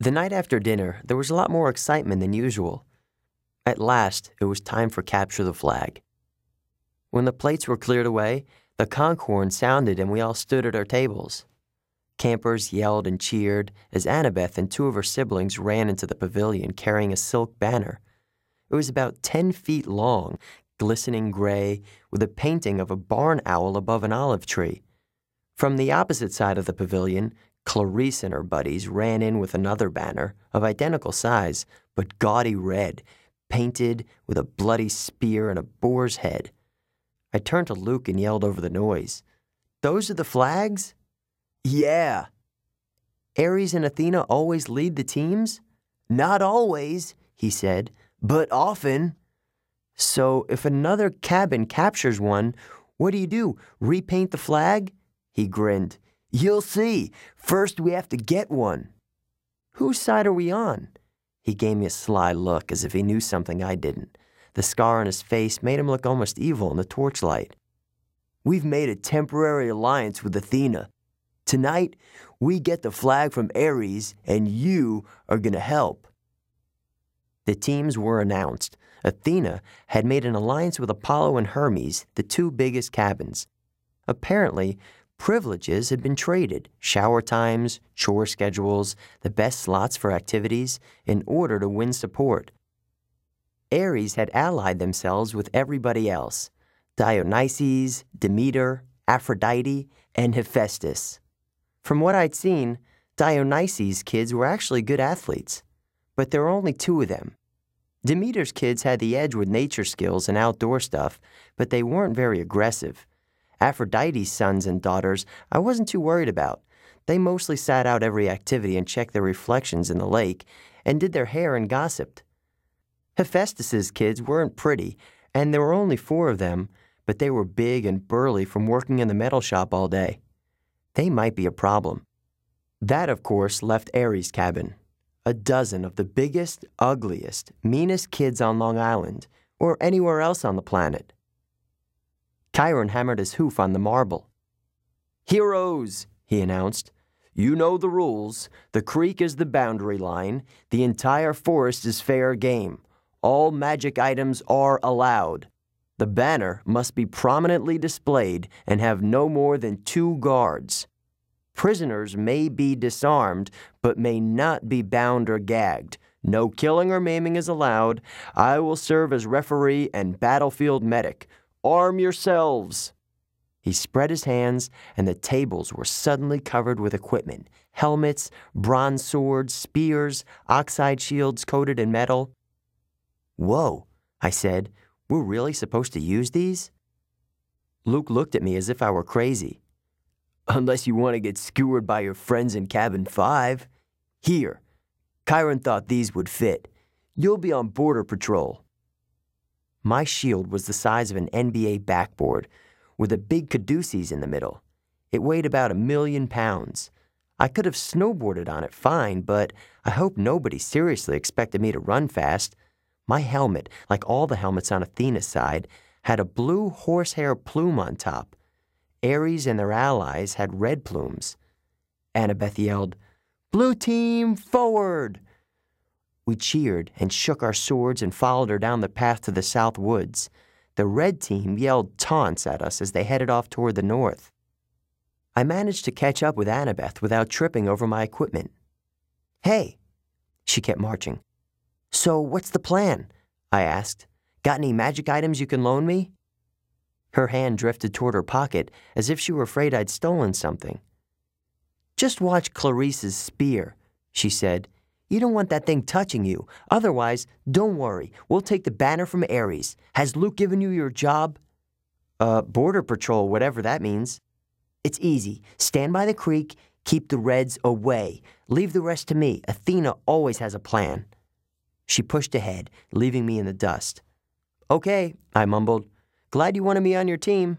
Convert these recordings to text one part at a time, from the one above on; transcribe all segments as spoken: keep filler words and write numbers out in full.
The night after dinner, there was a lot more excitement than usual. At last, it was time for Capture the Flag. When the plates were cleared away, the conch horn sounded and we all stood at our tables. Campers yelled and cheered as Annabeth and two of her siblings ran into the pavilion carrying a silk banner. It was about ten feet long, glistening gray, with a painting of a barn owl above an olive tree. From the opposite side of the pavilion, Clarice and her buddies ran in with another banner of identical size, but gaudy red, painted with a bloody spear and a boar's head. I turned to Luke and yelled over the noise, "Those are the flags?" "Yeah." "Ares and Athena always lead the teams?" "Not always," he said, "but often." "So if another cabin captures one, what do you do, repaint the flag?" He grinned. "You'll see. First we have to get one." "Whose side are we on?" He gave me a sly look as if he knew something I didn't. The scar on his face made him look almost evil in the torchlight. "We've made a temporary alliance with Athena. Tonight, we get the flag from Ares, and you are going to help." The teams were announced. Athena had made an alliance with Apollo and Hermes, the two biggest cabins. Apparently, privileges had been traded, shower times, chore schedules, the best slots for activities, in order to win support. Ares had allied themselves with everybody else, Dionysus, Demeter, Aphrodite, and Hephaestus. From what I'd seen, Dionysus' kids were actually good athletes, but there were only two of them. Demeter's kids had the edge with nature skills and outdoor stuff, but they weren't very aggressive. Aphrodite's sons and daughters I wasn't too worried about. They mostly sat out every activity and checked their reflections in the lake and did their hair and gossiped. Hephaestus's kids weren't pretty, and there were only four of them, but they were big and burly from working in the metal shop all day. They might be a problem. That, of course, left Ares' cabin. A dozen of the biggest, ugliest, meanest kids on Long Island, or anywhere else on the planet. Chiron hammered his hoof on the marble. "Heroes," he announced. "You know the rules. The creek is the boundary line. The entire forest is fair game. All magic items are allowed. The banner must be prominently displayed and have no more than two guards. Prisoners may be disarmed, but may not be bound or gagged. No killing or maiming is allowed. I will serve as referee and battlefield medic. Arm yourselves." He spread his hands, and the tables were suddenly covered with equipment, helmets, bronze swords, spears, oxide shields coated in metal. "Whoa," I said, "we're really supposed to use these?" Luke looked at me as if I were crazy. "Unless you want to get skewered by your friends in cabin five. Here, Chiron thought these would fit. You'll be on border patrol." My shield was the size of an N B A backboard, with a big caduceus in the middle. It weighed about a million pounds. I could have snowboarded on it fine, but I hope nobody seriously expected me to run fast. My helmet, like all the helmets on Athena's side, had a blue horsehair plume on top. Ares and their allies had red plumes. Annabeth yelled, "Blue team, forward!" We cheered and shook our swords and followed her down the path to the south woods. The red team yelled taunts at us as they headed off toward the north. I managed to catch up with Annabeth without tripping over my equipment. "Hey," she kept marching. "So what's the plan?" I asked. "Got any magic items you can loan me?" Her hand drifted toward her pocket as if she were afraid I'd stolen something. "Just watch Clarice's spear," she said. "You don't want that thing touching you. Otherwise, don't worry. We'll take the banner from Ares. Has Luke given you your job?" Uh, border patrol, whatever that means." "It's easy. Stand by the creek. Keep the Reds away. Leave the rest to me. Athena always has a plan." She pushed ahead, leaving me in the dust. "Okay," I mumbled. "Glad you wanted me on your team."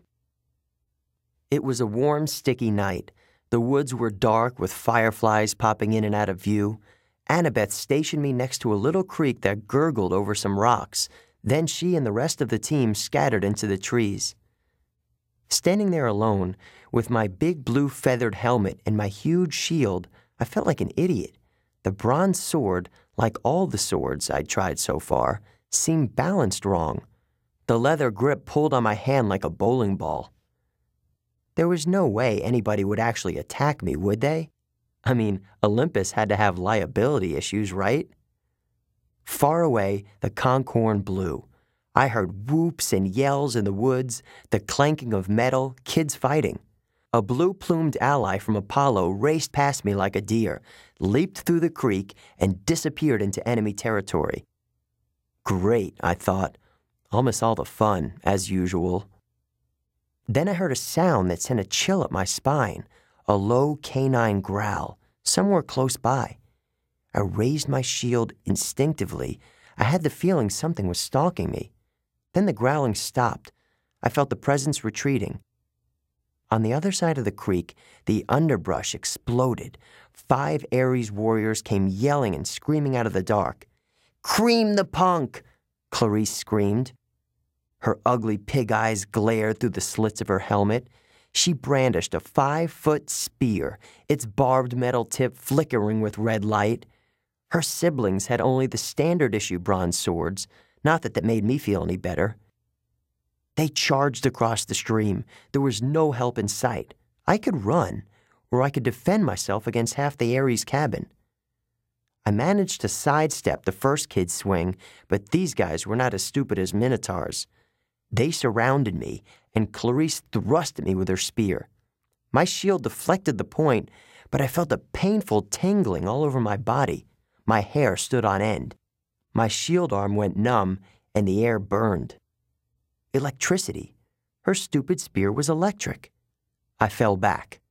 It was a warm, sticky night. The woods were dark with fireflies popping in and out of view. Annabeth stationed me next to a little creek that gurgled over some rocks. Then she and the rest of the team scattered into the trees. Standing there alone, with my big blue feathered helmet and my huge shield, I felt like an idiot. The bronze sword, like all the swords I'd tried so far, seemed balanced wrong. The leather grip pulled on my hand like a bowling ball. There was no way anybody would actually attack me, would they? I mean, Olympus had to have liability issues, right? Far away, the conch horn blew. I heard whoops and yells in the woods, the clanking of metal, kids fighting. A blue-plumed ally from Apollo raced past me like a deer, leaped through the creek, and disappeared into enemy territory. Great, I thought. I'll miss all the fun, as usual. Then I heard a sound that sent a chill up my spine, a low canine growl, somewhere close by. I raised my shield instinctively. I had the feeling something was stalking me. Then the growling stopped. I felt the presence retreating. On the other side of the creek, the underbrush exploded. Five Ares warriors came yelling and screaming out of the dark. "Cream the punk!" Clarice screamed. Her ugly pig eyes glared through the slits of her helmet. She brandished a five-foot spear, its barbed metal tip flickering with red light. Her siblings had only the standard-issue bronze swords, not that that made me feel any better. They charged across the stream. There was no help in sight. I could run, or I could defend myself against half the Ares cabin. I managed to sidestep the first kid's swing, but these guys were not as stupid as minotaurs. They surrounded me, and Clarice thrust at me with her spear. My shield deflected the point, but I felt a painful tingling all over my body. My hair stood on end. My shield arm went numb, and the air burned. Electricity. Her stupid spear was electric. I fell back.